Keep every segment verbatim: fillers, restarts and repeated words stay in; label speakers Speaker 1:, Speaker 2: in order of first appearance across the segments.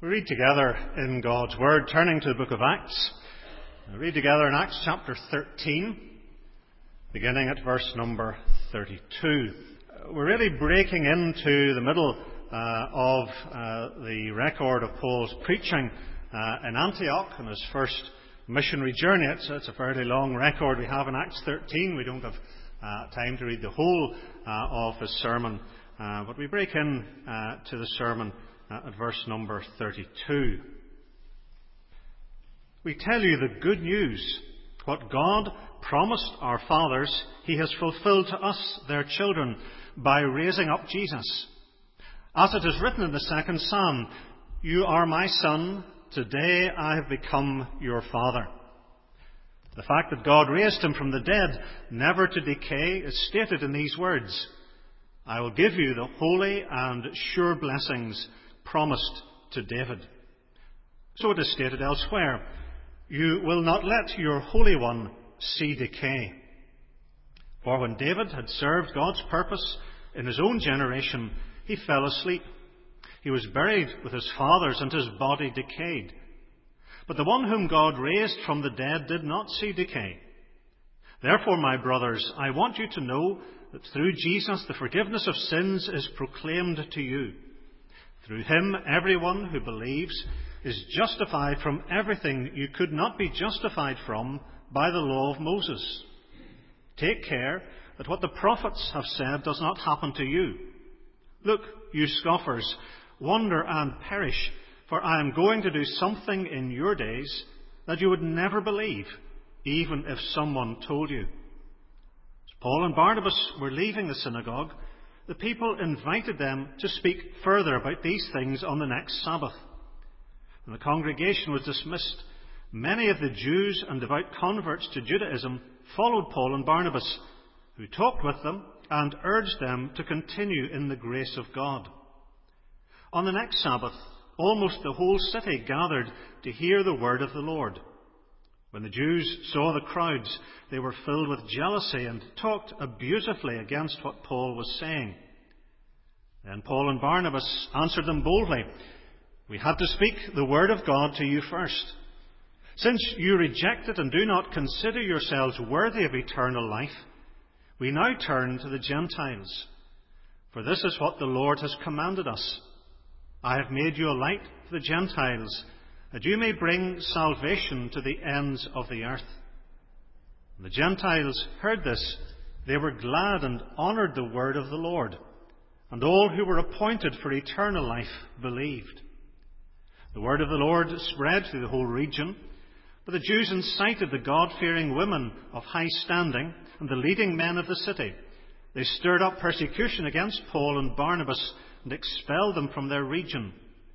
Speaker 1: We read together in God's Word, turning to the book of Acts. We read together in Acts chapter thirteen, beginning at verse number thirty-two. We're really breaking into the middle uh, of uh, the record of Paul's preaching uh, in Antioch on his first missionary journey. It's, it's a fairly long record we have in Acts thirteen. We don't have uh, time to read the whole uh, of his sermon, uh, but we break in uh, to the sermon uh, at verse number thirty-two. We tell you the good news. What God promised our fathers, He has fulfilled to us, their children, by raising up Jesus. As it is written in the second Psalm, "You are my son, today I have become your father." The fact that God raised him from the dead, never to decay, is stated in these words, "I will give you the holy and sure blessings promised to David." So it is stated elsewhere, "You will not let your Holy One see decay." For when David had served God's purpose in his own generation, he fell asleep. He was buried with his fathers, and his body decayed. But the one whom God raised from the dead did not see decay. Therefore, my brothers, I want you to know that through Jesus the forgiveness of sins is proclaimed to you. Through him, everyone who believes is justified from everything you could not be justified from by the law of Moses. Take care that what the prophets have said does not happen to you. Look, you scoffers, wonder and perish, for I am going to do something in your days that you would never believe, even if someone told you. As Paul and Barnabas were leaving the synagogue, the people invited them to speak further about these things on the next Sabbath. When the congregation was dismissed, many of the Jews and devout converts to Judaism followed Paul and Barnabas, who talked with them and urged them to continue in the grace of God. On the next Sabbath, almost the whole city gathered to hear the word of the Lord. When the Jews saw the crowds, they were filled with jealousy and talked abusively against what Paul was saying. Then Paul and Barnabas answered them boldly, "We had to speak the word of God to you first. Since you reject it and do not consider yourselves worthy of eternal life, we now turn to the Gentiles. For this is what the Lord has commanded us. I have made you a light to the Gentiles, that you may bring salvation to the ends of the earth." When the Gentiles heard this, they were glad and honoured the word of the Lord, and all who were appointed for eternal life believed. The word of the Lord spread through the whole region, but the Jews incited the God-fearing women of high standing and the leading men of the city. They stirred up persecution against Paul and Barnabas and expelled them from their region.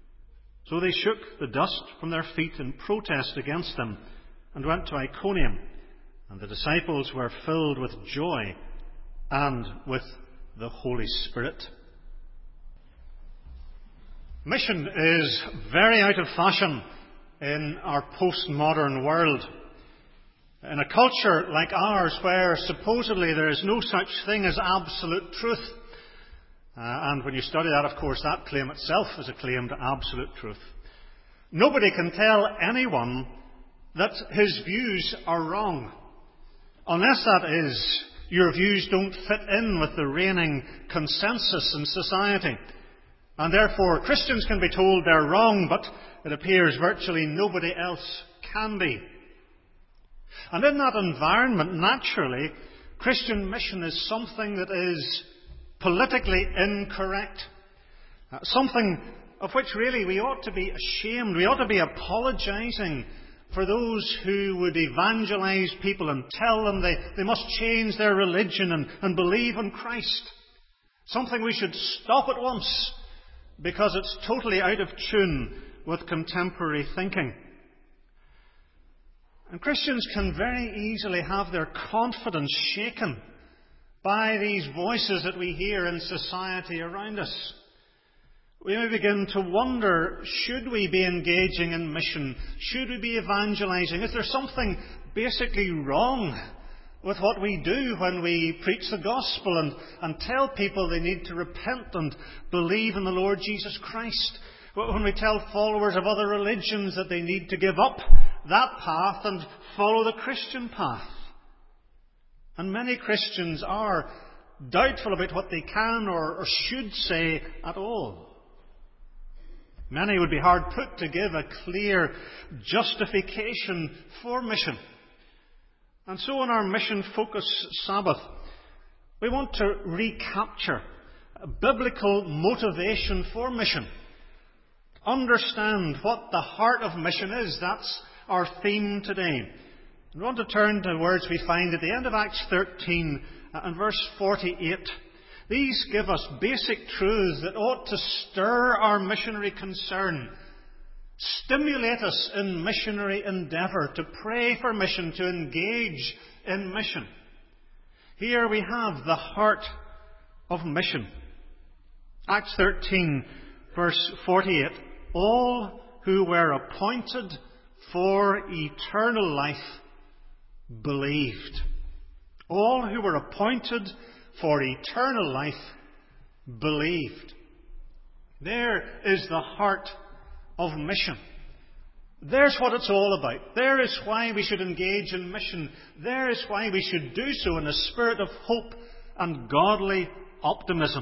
Speaker 1: So they shook the dust from their feet in protest against them and went to Iconium, and the disciples were filled with joy and with the Holy Spirit. Mission is very out of fashion in our postmodern world. In a culture like ours, where supposedly there is no such thing as absolute truth, uh, and when you study that, of course, that claim itself is a claim to absolute truth. Nobody can tell anyone that his views are wrong, unless that is, your views don't fit in with the reigning consensus in society. And therefore, Christians can be told they're wrong, but it appears virtually nobody else can be. And in that environment, naturally, Christian mission is something that is politically incorrect. Uh, something of which really we ought to be ashamed. We ought to be apologising for those who would evangelise people and tell them they, they must change their religion and, and believe in Christ. Something we should stop at once, because it's totally out of tune with contemporary thinking. And Christians can very easily have their confidence shaken by these voices that we hear in society around us. We may begin to wonder, should we be engaging in mission? Should we be evangelizing? Is there something basically wrong with what we do when we preach the gospel and, and tell people they need to repent and believe in the Lord Jesus Christ? When we tell followers of other religions that they need to give up that path and follow the Christian path. And many Christians are doubtful about what they can or, or should say at all. Many would be hard put to give a clear justification for mission. And so on our Mission Focus Sabbath, we want to recapture a biblical motivation for mission. Understand what the heart of mission is. That's our theme today. We want to turn to words we find at the end of Acts thirteen and verse forty-eight. These give us basic truths that ought to stir our missionary concern, stimulate us in missionary endeavour, to pray for mission, to engage in mission. Here we have the heart of mission. Acts thirteen, verse forty-eight. All who were appointed for eternal life believed. All who were appointed for eternal life believed. There is the heart of mission. There's what it's all about. There is why we should engage in mission. There is why we should do so in a spirit of hope and godly optimism.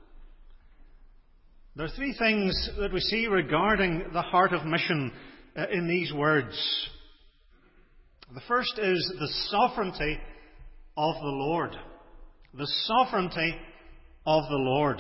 Speaker 1: There are three things that we see regarding the heart of mission uh, in these words. The first is the sovereignty of the Lord. The sovereignty of the Lord.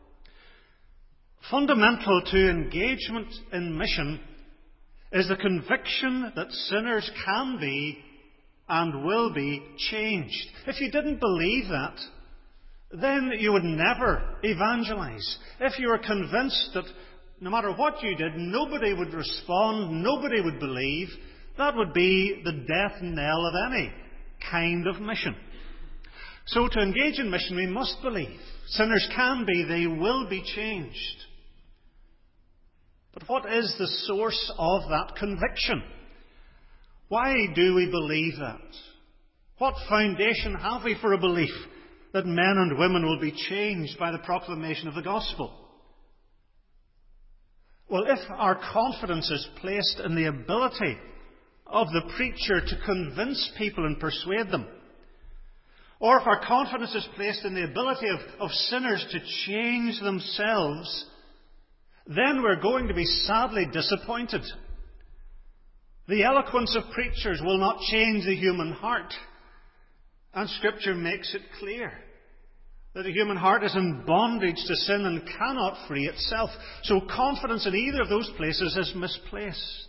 Speaker 1: Fundamental to engagement in mission is the conviction that sinners can be and will be changed. If you didn't believe that, then you would never evangelize. If you were convinced that no matter what you did, nobody would respond, nobody would believe, that would be the death knell of any kind of mission. So to engage in mission, we must believe. Sinners can be, they will be changed. But what is the source of that conviction? Why do we believe that? What foundation have we for a belief that men and women will be changed by the proclamation of the gospel? Well, if our confidence is placed in the ability of the preacher to convince people and persuade them, or if our confidence is placed in the ability of, of sinners to change themselves, then we're going to be sadly disappointed. The eloquence of preachers will not change the human heart. And Scripture makes it clear that the human heart is in bondage to sin and cannot free itself. So confidence in either of those places is misplaced.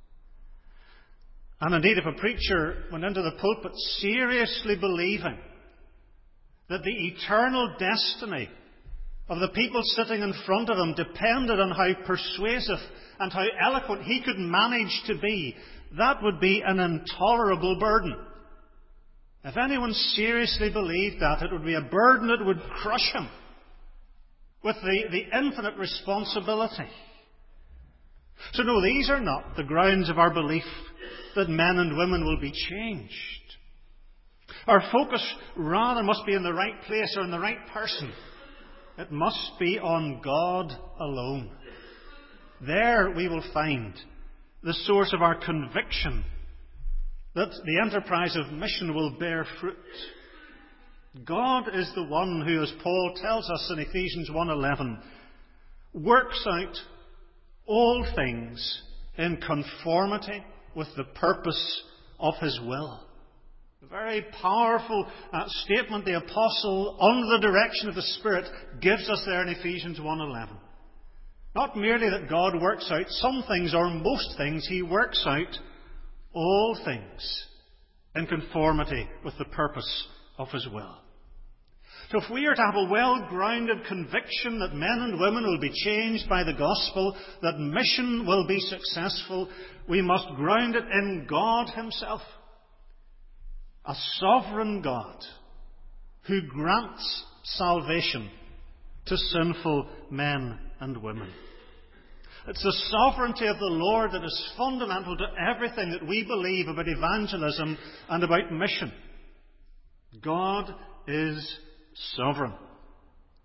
Speaker 1: And indeed, if a preacher went into the pulpit seriously believing that the eternal destiny of the people sitting in front of him depended on how persuasive and how eloquent he could manage to be, that would be an intolerable burden. If anyone seriously believed that, it would be a burden that would crush him with the, the infinite responsibility. So no, these are not the grounds of our belief that men and women will be changed. Our focus rather must be in the right place or in the right person. It must be on God alone. There we will find the source of our conviction that the enterprise of mission will bear fruit. God is the one who, as Paul tells us in Ephesians one eleven, works out all things in conformity with the purpose of His will. A very powerful uh, statement the Apostle, under the direction of the Spirit, gives us there in Ephesians one eleven. Not merely that God works out some things or most things, He works out all things in conformity with the purpose of His will. So if we are to have a well-grounded conviction that men and women will be changed by the gospel, that mission will be successful, we must ground it in God Himself. A sovereign God who grants salvation to sinful men and women. It's the sovereignty of the Lord that is fundamental to everything that we believe about evangelism and about mission. God is sovereign.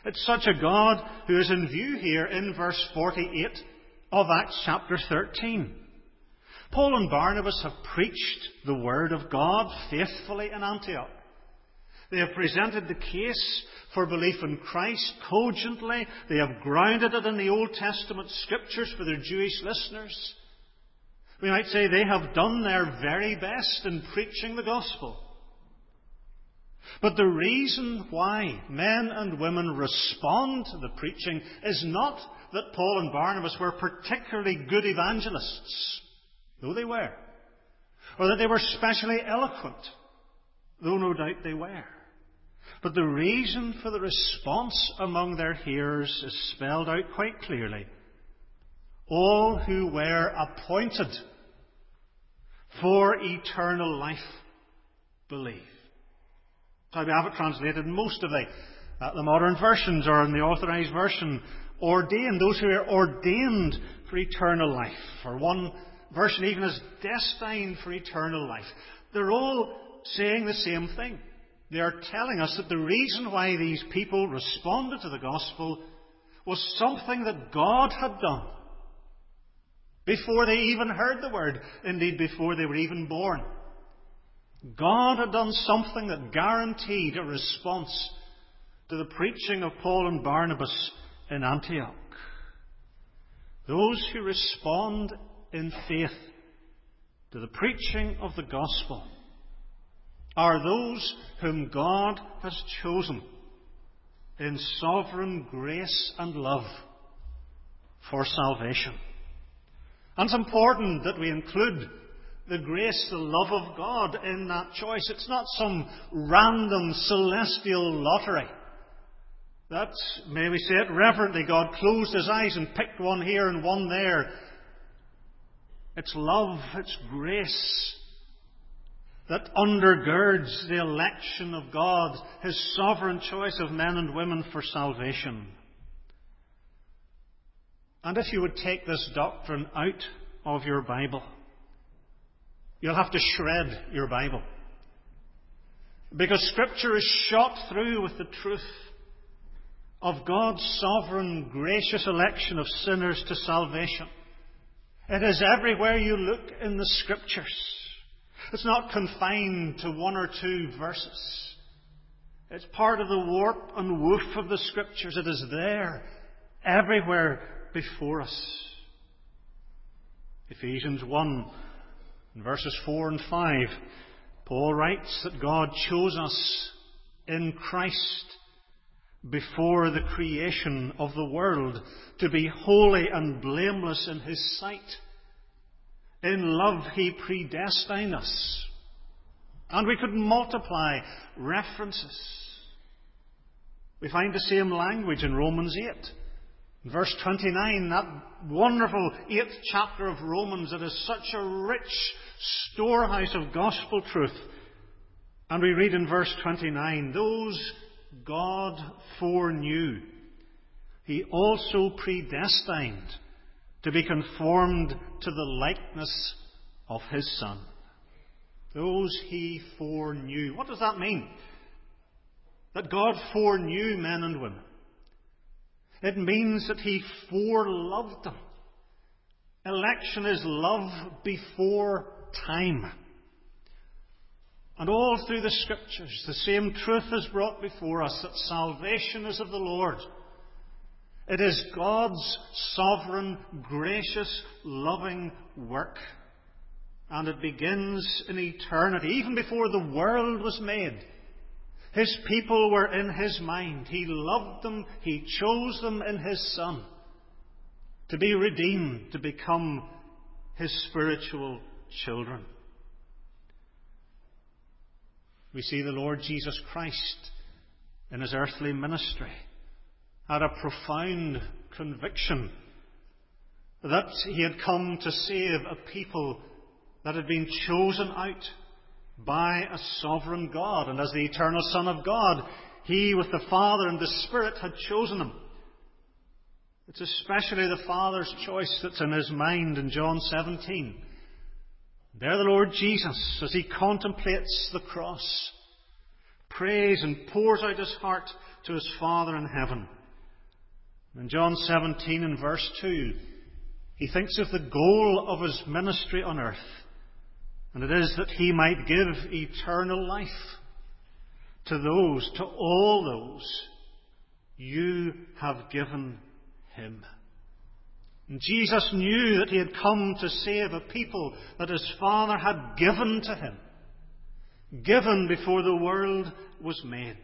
Speaker 1: It's such a God who is in view here in verse forty-eight of Acts chapter thirteen. Paul and Barnabas have preached the Word of God faithfully in Antioch. They have presented the case for belief in Christ cogently. They have grounded it in the Old Testament Scriptures for their Jewish listeners. We might say they have done their very best in preaching the gospel. But the reason why men and women respond to the preaching is not that Paul and Barnabas were particularly good evangelists, though they were, or that they were specially eloquent, though no doubt they were. But the reason for the response among their hearers is spelled out quite clearly. All who were appointed for eternal life believe. That's how we have it translated in most of the, uh, the modern versions, or in the Authorized Version, ordained. Those who are ordained for eternal life. Or one version even is destined for eternal life. They're all saying the same thing. They are telling us that the reason why these people responded to the gospel was something that God had done before they even heard the word, indeed before they were even born. God had done something that guaranteed a response to the preaching of Paul and Barnabas in Antioch. Those who respond in faith to the preaching of the gospel are those whom God has chosen in sovereign grace and love for salvation. And it's important that we include the grace, the love of God in that choice. It's not some random celestial lottery. That, may we say it reverently, God closed his eyes and picked one here and one there. It's love, it's grace that undergirds the election of God, his sovereign choice of men and women for salvation. And if you would take this doctrine out of your Bible, you'll have to shred your Bible. Because Scripture is shot through with the truth of God's sovereign, gracious election of sinners to salvation. It is everywhere you look in the Scriptures. It's not confined to one or two verses. It's part of the warp and woof of the Scriptures. It is there, everywhere before us. Ephesians one, verses four and five, Paul writes that God chose us in Christ before the creation of the world to be holy and blameless in his sight. In love he predestined us. And we could multiply references. We find the same language in Romans eight. Verse twenty-nine, that wonderful eighth chapter of Romans, it is such a rich storehouse of gospel truth. And we read in verse twenty-nine, those God foreknew, he also predestined to be conformed to the likeness of his Son. Those he foreknew. What does that mean? That God foreknew men and women. It means that he foreloved them. Election is love before time. And all through the Scriptures, the same truth is brought before us, that salvation is of the Lord. It is God's sovereign, gracious, loving work. And it begins in eternity, even before the world was made. His people were in his mind. He loved them. He chose them in his Son to be redeemed, to become his spiritual children. We see the Lord Jesus Christ in his earthly ministry had a profound conviction that he had come to save a people that had been chosen out by a sovereign God. And as the eternal Son of God, he with the Father and the Spirit had chosen them. It's especially the Father's choice that's in his mind in John seventeen. There the Lord Jesus, as he contemplates the cross, prays and pours out his heart to his Father in heaven. In John seventeen and verse two, he thinks of the goal of his ministry on earth, and it is that he might give eternal life to those, to all those you have given him. And Jesus knew that he had come to save a people that his Father had given to him, given before the world was made.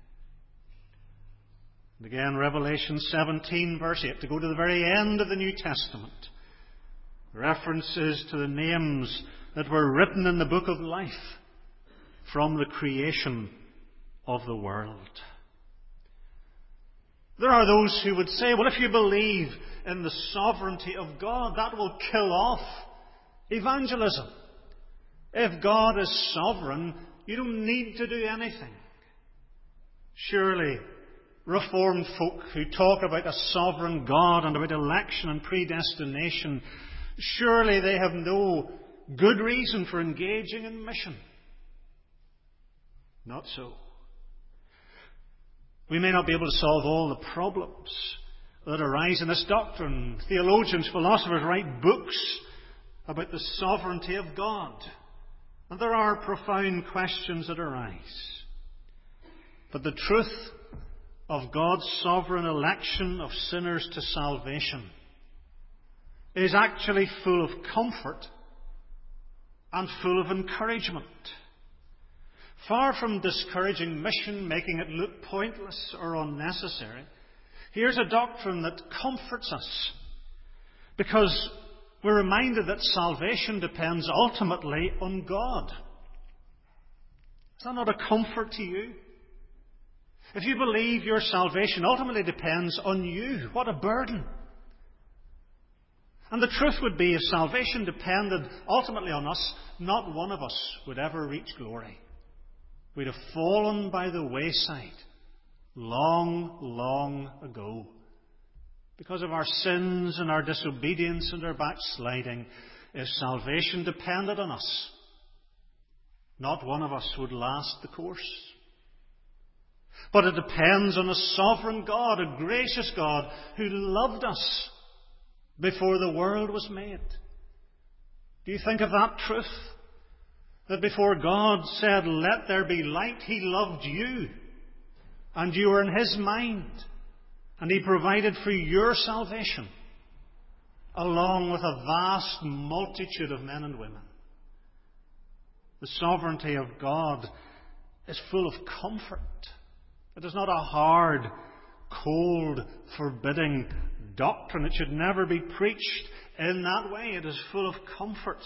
Speaker 1: And again, Revelation seventeen, verse eight, to go to the very end of the New Testament, references to the names that were written in the book of life from the creation of the world. There are those who would say, well, if you believe in the sovereignty of God, that will kill off evangelism. If God is sovereign, you don't need to do anything. Surely, Reformed folk who talk about a sovereign God and about election and predestination, surely they have no good reason for engaging in mission. Not so. We may not be able to solve all the problems that arise in this doctrine. Theologians, philosophers write books about the sovereignty of God. And there are profound questions that arise. But the truth of God's sovereign election of sinners to salvation is actually full of comfort and full of encouragement. Far from discouraging mission, making it look pointless or unnecessary, here's a doctrine that comforts us, because we're reminded that salvation depends ultimately on God. Is that not a comfort to you? If you believe your salvation ultimately depends on you, what a burden. And the truth would be, if salvation depended ultimately on us, not one of us would ever reach glory. We'd have fallen by the wayside long, long ago. Because of our sins and our disobedience and our backsliding, if salvation depended on us, not one of us would last the course. But it depends on a sovereign God, a gracious God, who loved us before the world was made. Do you think of that truth? That before God said, "Let there be light," He loved you. And you were in His mind. And He provided for your salvation, along with a vast multitude of men and women. The sovereignty of God is full of comfort. It is not a hard, cold, forbidding doctrine. It should never be preached in that way. It is full of comfort.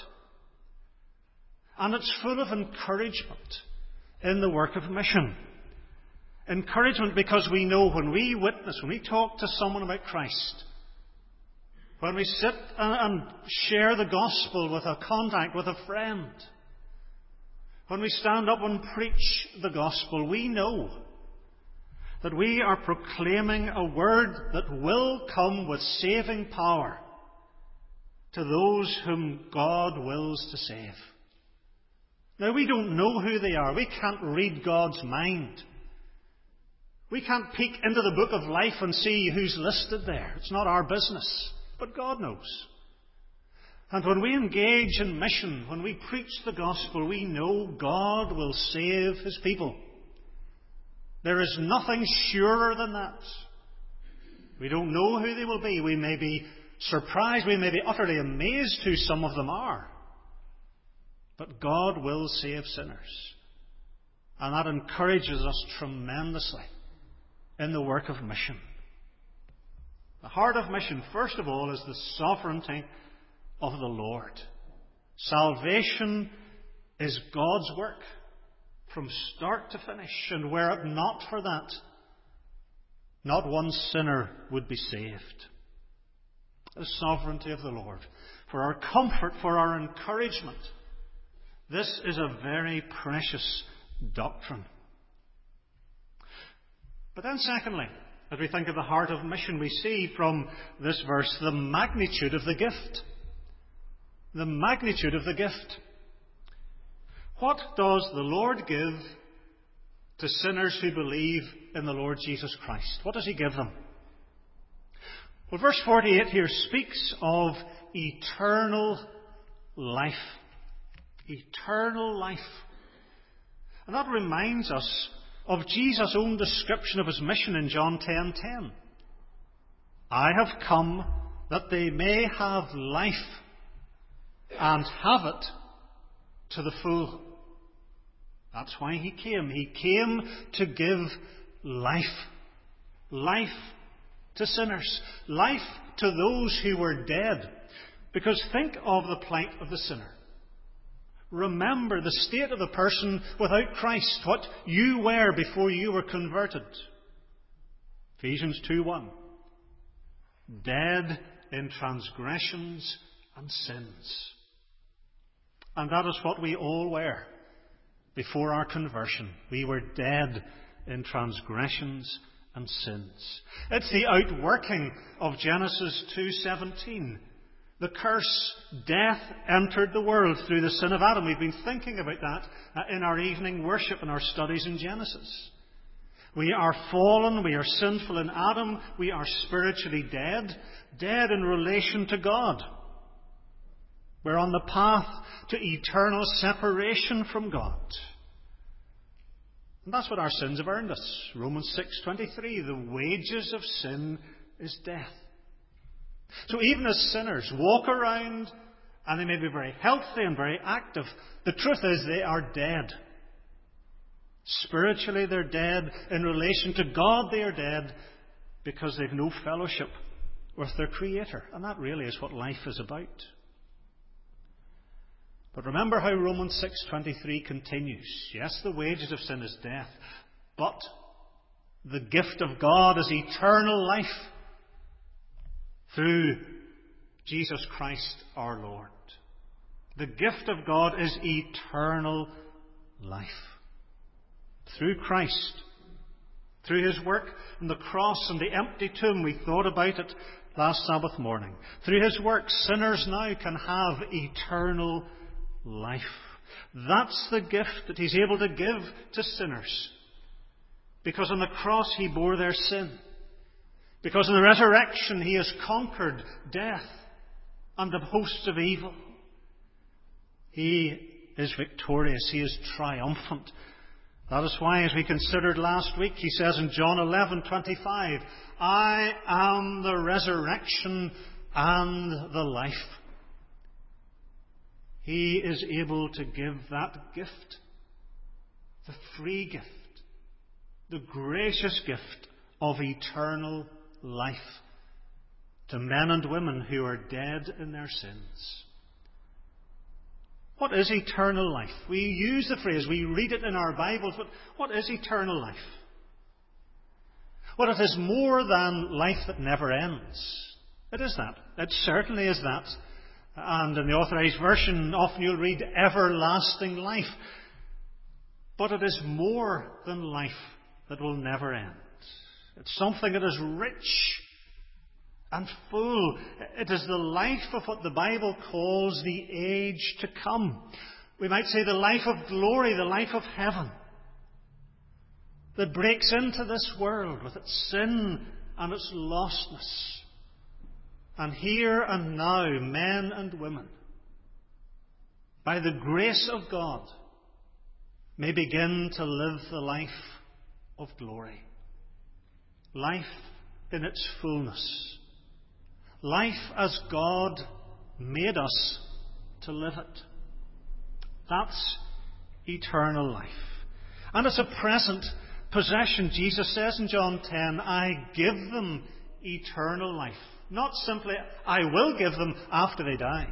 Speaker 1: And it's full of encouragement in the work of mission. Encouragement because we know when we witness, when we talk to someone about Christ, when we sit and share the gospel with a contact, with a friend, when we stand up and preach the gospel, we know that we are proclaiming a word that will come with saving power to those whom God wills to save. Now, we don't know who they are. We can't read God's mind. We can't peek into the book of life and see who's listed there. It's not our business. But God knows. And when we engage in mission, when we preach the gospel, we know God will save His people. There is nothing surer than that. We don't know who they will be. We may be surprised. We may be utterly amazed who some of them are. But God will save sinners. And that encourages us tremendously in the work of mission. The heart of mission, first of all, is the sovereignty of the Lord. Salvation is God's work from start to finish. And were it not for that, not one sinner would be saved. The sovereignty of the Lord. For our comfort, for our encouragement. This is a very precious doctrine. But then secondly, as we think of the heart of mission, we see from this verse the magnitude of the gift. The magnitude of the gift. What does the Lord give to sinners who believe in the Lord Jesus Christ. What does he give them? Well, verse forty-eight here speaks of eternal life. Eternal life. And that reminds us of Jesus' own description of his mission in John ten ten. I have come that they may have life and have it to the full. That's why he came. He came to give life. Life to sinners. Life to those who were dead. Because think of the plight of the sinner. Remember the state of the person without Christ, what you were before you were converted. Ephesians two one. Dead in transgressions and sins. And that is what we all were before our conversion. We were dead in transgressions and sins. It's the outworking of Genesis two seventeen. The curse, death, entered the world through the sin of Adam. We've been thinking about that in our evening worship and our studies in Genesis. We are fallen, we are sinful in Adam, we are spiritually dead, dead in relation to God. We're on the path to eternal separation from God. And that's what our sins have earned us. Romans six twenty-three, the wages of sin is death. So even as sinners walk around, and they may be very healthy and very active, the truth is they are dead. Spiritually they're dead. In relation to God they are dead because they've no fellowship with their Creator. And that really is what life is about. But remember how Romans six twenty-three continues. Yes, the wages of sin is death, but the gift of God is eternal life through Jesus Christ our Lord. The gift of God is eternal life. Through Christ. Through his work on the cross and the empty tomb. We thought about it last Sabbath morning. Through his work, sinners now can have eternal life. That's the gift that he's able to give to sinners. Because on the cross he bore their sin. Because in the resurrection he has conquered death and the hosts of evil. He is victorious. He is triumphant. That is why, as we considered last week, he says in John eleven twenty-five, I am the resurrection and the life. He is able to give that gift, the free gift, the gracious gift of eternal life to men and women who are dead in their sins. What is eternal life? We use the phrase, we read it in our Bibles, but what is eternal life? Well, it is more than life that never ends. It is that. It certainly is that. And in the Authorized Version, often you'll read everlasting life. But it is more than life that will never end. It's something that is rich and full. It is the life of what the Bible calls the age to come. We might say the life of glory, the life of heaven, that breaks into this world with its sin and its lostness. And here and now, men and women, by the grace of God, may begin to live the life of glory. Life in its fullness. Life as God made us to live it. That's eternal life. And it's a present possession. Jesus says in John ten, I give them eternal life. Not simply, I will give them after they die.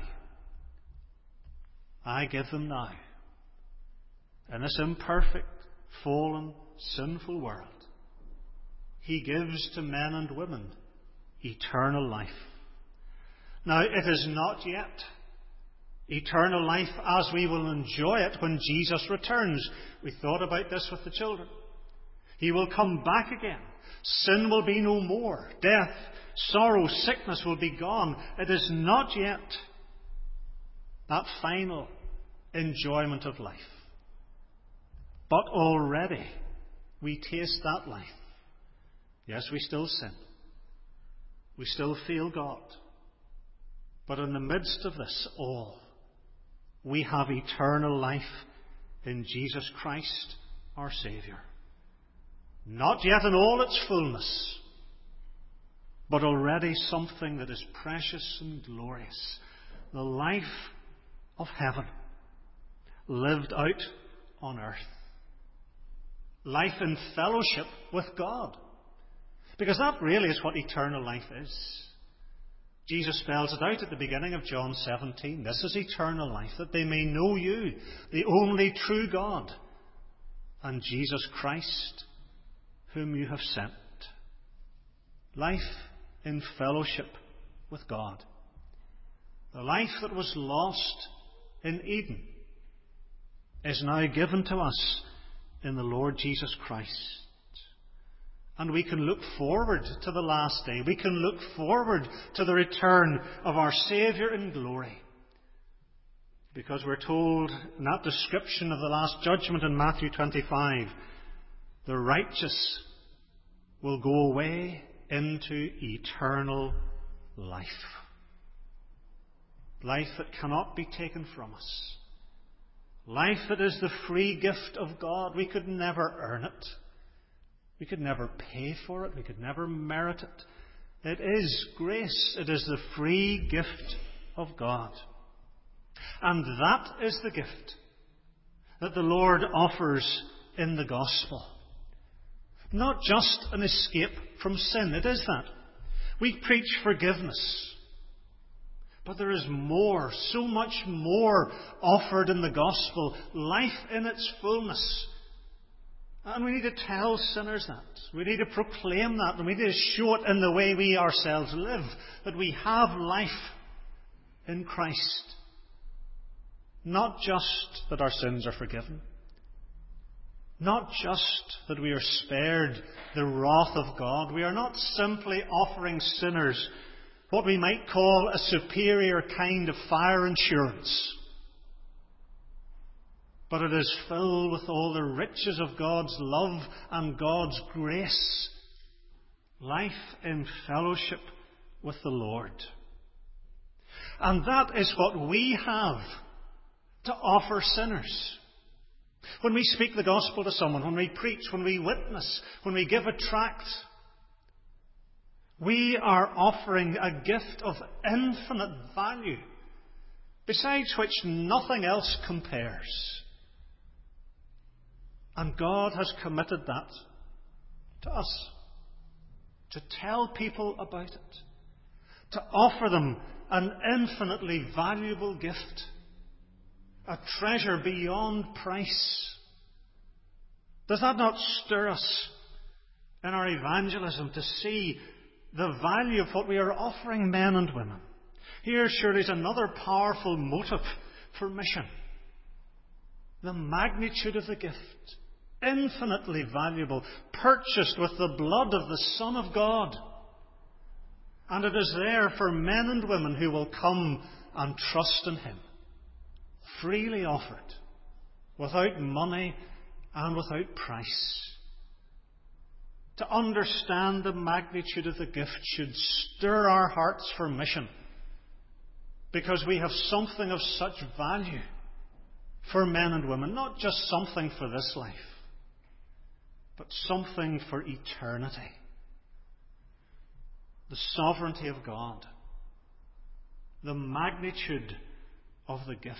Speaker 1: I give them now. In this imperfect, fallen, sinful world, he gives to men and women eternal life. Now, it is not yet eternal life as we will enjoy it when Jesus returns. We thought about this with the children. He will come back again. Sin will be no more. Death, sorrow, sickness will be gone. It is not yet that final enjoyment of life. But already we taste that life. Yes, we still sin. We still fail God. But in the midst of this all, we have eternal life in Jesus Christ, our Saviour. Not yet in all its fullness, but already something that is precious and glorious. The life of heaven lived out on earth. Life in fellowship with God. Because that really is what eternal life is. Jesus spells it out at the beginning of John seventeen. This is eternal life, that they may know you, the only true God, and Jesus Christ, whom you have sent. Life in fellowship with God. The life that was lost in Eden is now given to us in the Lord Jesus Christ. And we can look forward to the last day. We can look forward to the return of our Saviour in glory. Because we're told in that description of the last judgment in Matthew twenty-five, the righteous will go away into eternal life. Life that cannot be taken from us. Life that is the free gift of God. We could never earn it. We could never pay for it. We could never merit it. It is grace. It is the free gift of God. And that is the gift that the Lord offers in the gospel. Not just an escape from sin. It is that. We preach forgiveness. But there is more, so much more offered in the gospel. Life in its fullness. And we need to tell sinners that. We need to proclaim that. And we need to show it in the way we ourselves live. That we have life in Christ. Not just that our sins are forgiven. Not just that we are spared the wrath of God. We are not simply offering sinners what we might call a superior kind of fire insurance. But it is filled with all the riches of God's love and God's grace. Life in fellowship with the Lord. And that is what we have to offer sinners. When we speak the gospel to someone, when we preach, when we witness, when we give a tract, we are offering a gift of infinite value, besides which nothing else compares. And God has committed that to us. To tell people about it. To offer them an infinitely valuable gift. A treasure beyond price. Does that not stir us in our evangelism to see the value of what we are offering men and women? Here surely is another powerful motive for mission. The magnitude of the gift. Infinitely valuable. Purchased with the blood of the Son of God. And it is there for men and women who will come and trust in Him. Freely offered. Without money and without price. To understand the magnitude of the gift should stir our hearts for mission. Because we have something of such value for men and women. Not just something for this life, but something for eternity. The sovereignty of God. The magnitude of the gift.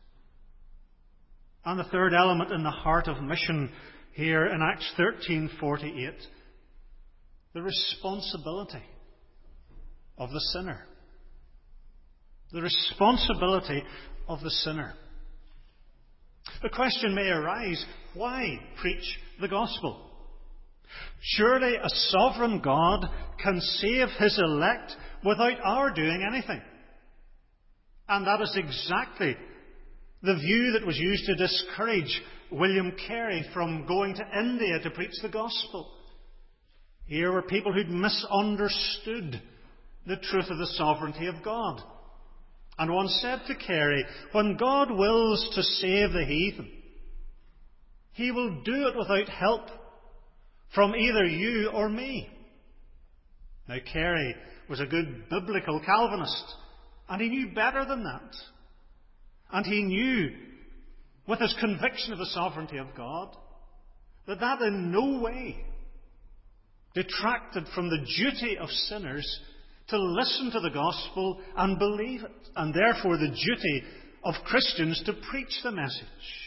Speaker 1: And the third element in the heart of mission here in Acts thirteen forty-eight. The responsibility of the sinner. The responsibility of the sinner. The question may arise, why preach the gospel? Surely a sovereign God can save His elect without our doing anything. And that is exactly the view that was used to discourage William Carey from going to India to preach the gospel. Here were people who'd misunderstood the truth of the sovereignty of God. And one said to Carey, when God wills to save the heathen, He will do it without help from either you or me. Now, Carey was a good biblical Calvinist, and he knew better than that. And he knew, with his conviction of the sovereignty of God, that that in no way detracted from the duty of sinners to listen to the gospel and believe it, and therefore the duty of Christians to preach the message.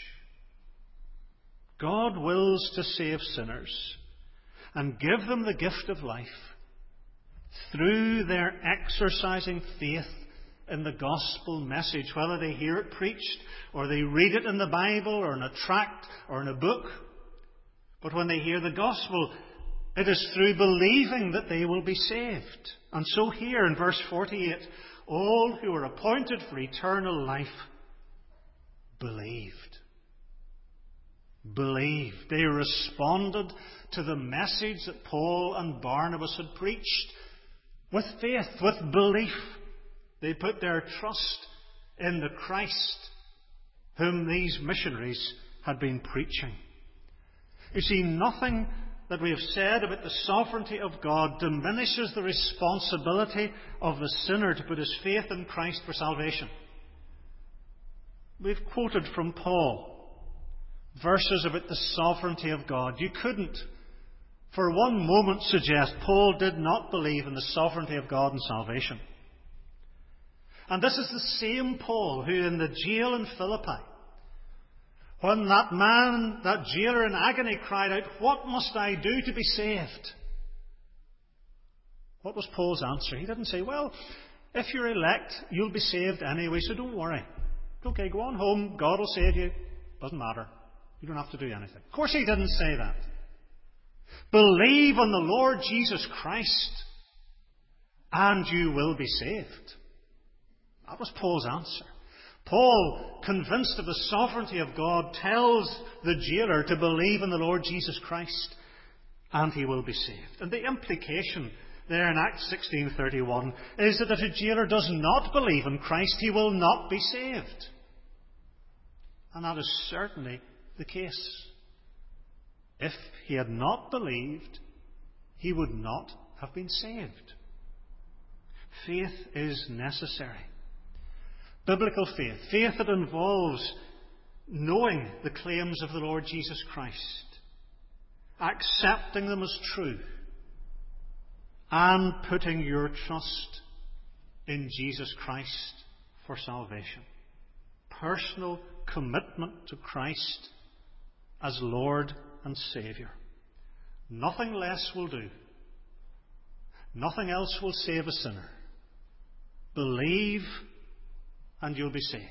Speaker 1: God wills to save sinners and give them the gift of life through their exercising faith in the gospel message, whether they hear it preached or they read it in the Bible or in a tract or in a book. But when they hear the gospel, it is through believing that they will be saved. And so here in verse forty-eight, all who are appointed for eternal life believed. Believed. They responded to the message that Paul and Barnabas had preached with faith, with belief. They put their trust in the Christ whom these missionaries had been preaching. You see, nothing that we have said about the sovereignty of God diminishes the responsibility of the sinner to put his faith in Christ for salvation. We've quoted from Paul verses about the sovereignty of God. You couldn't for one moment suggest Paul did not believe in the sovereignty of God and salvation. And this is the same Paul who in the jail in Philippi, when that man, that jailer in agony cried out, "What must I do to be saved?" What was Paul's answer? He didn't say, "Well, if you're elect, you'll be saved anyway, so don't worry. Okay, go on home, God will save you. Doesn't matter. You don't have to do anything." Of course he didn't say that. Believe on the Lord Jesus Christ and you will be saved. That was Paul's answer. Paul, convinced of the sovereignty of God, tells the jailer to believe in the Lord Jesus Christ and he will be saved. And the implication there in Acts sixteen thirty-one is that if a jailer does not believe in Christ, he will not be saved. And that is certainly the case. If he had not believed, he would not have been saved. Faith is necessary. Biblical faith. Faith that involves knowing the claims of the Lord Jesus Christ, accepting them as true, and putting your trust in Jesus Christ for salvation. Personal commitment to Christ as Lord and Saviour. Nothing less will do. Nothing else will save a sinner. Believe and you'll be saved.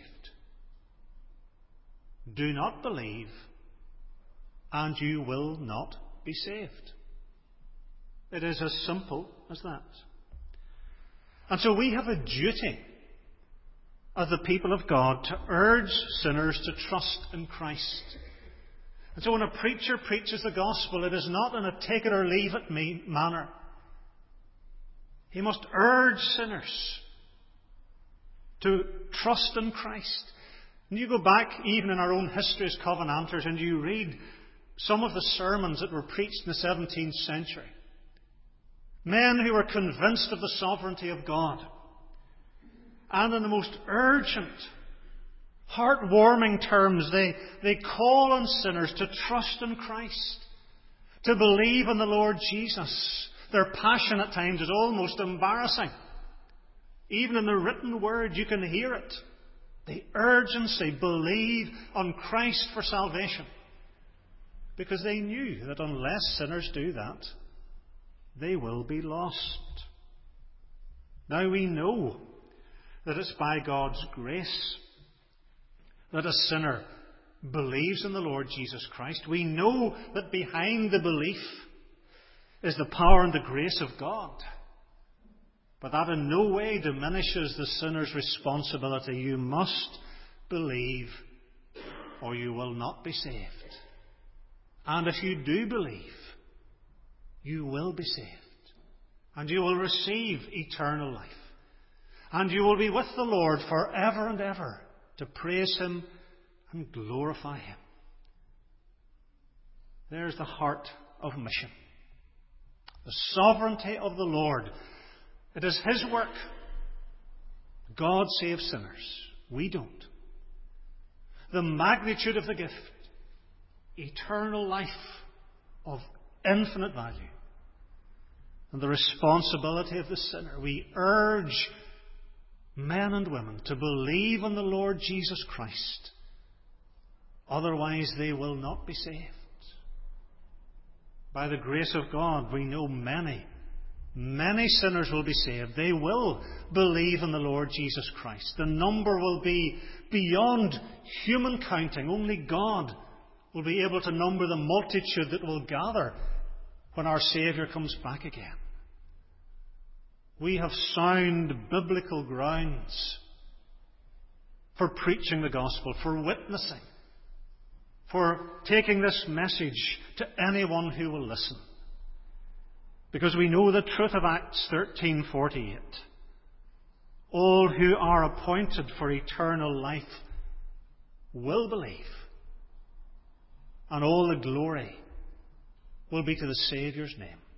Speaker 1: Do not believe and you will not be saved. It is as simple as that. And so we have a duty as the people of God to urge sinners to trust in Christ. And so when a preacher preaches the gospel, it is not in a take it or leave it manner. He must urge sinners to trust in Christ. And you go back even in our own history as Covenanters and you read some of the sermons that were preached in the seventeenth century. Men who were convinced of the sovereignty of God. And in the most urgent, heartwarming terms, they, they call on sinners to trust in Christ, to believe in the Lord Jesus. Their passion at times is almost embarrassing. Even in the written word, you can hear it. The urgency, believe on Christ for salvation. Because they knew that unless sinners do that, they will be lost. Now we know that it's by God's grace that a sinner believes in the Lord Jesus Christ. We know that behind the belief is the power and the grace of God. But that in no way diminishes the sinner's responsibility. You must believe or you will not be saved. And if you do believe, you will be saved. And you will receive eternal life. And you will be with the Lord forever and ever to praise Him and glorify Him. There's the heart of mission. The sovereignty of the Lord. It is His work. God saves sinners. We don't. The magnitude of the gift. Eternal life of infinite value. And the responsibility of the sinner. We urge men and women to believe in the Lord Jesus Christ. Otherwise they will not be saved. By the grace of God, we know many, many sinners will be saved. They will believe in the Lord Jesus Christ. The number will be beyond human counting. Only God will be able to number the multitude that will gather when our Saviour comes back again. We have sound biblical grounds for preaching the gospel, for witnessing, for taking this message to anyone who will listen. Because we know the truth of Acts thirteen forty-eight. All who are appointed for eternal life will believe. And all the glory will be to the Saviour's name.